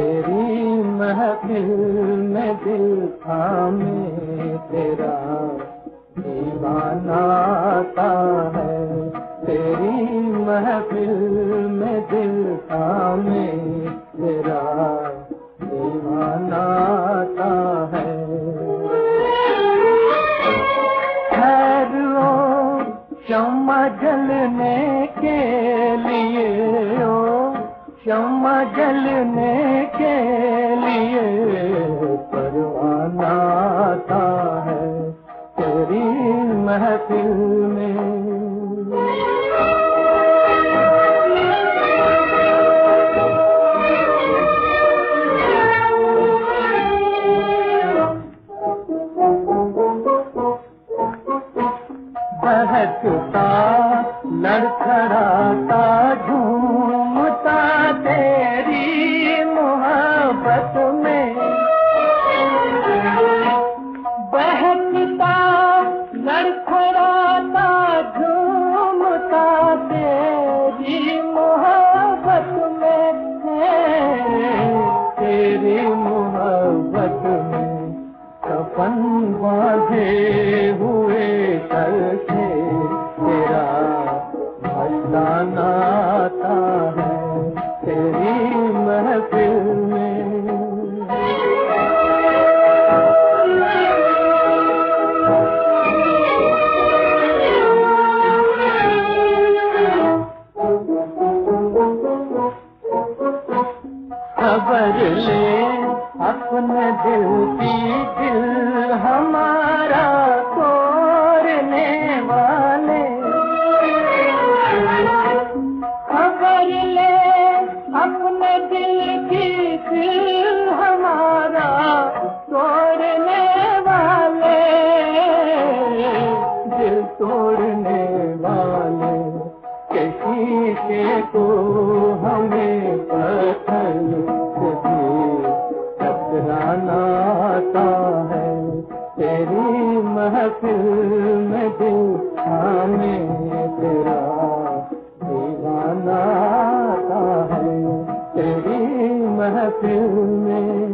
तेरी महफिल में दिल थामे तेरा दीवाना आता है। तेरी महफिल में दिल थामे तेरा दीवाना आता है। ठहरो शम्मा जलने के लिए, ओ शम्मा जलने के लिए परवाना आता है तेरी महफिल में। बहकता लड़खड़ाता झूमता तेरी मोहब्बत में, बहकता लड़खड़ाता झूमता तेरी मोहब्बत में है। तेरी मोहब्बत में कफन बांधे हुए सर से तेरा मस्ताना आता है तेरी महफिल में। खबर ले अपने दिल की, दिल हमारा तोड़ने वाले। खबर ले अपने दिल की, दिल हमारा तोड़ने वाले। दिल तोड़ने वाले के शीशे को हमें पत्थर टकराना आता है तेरी महफिल में दिल थामे तेरा दीवाना आता है तेरी महफिल में।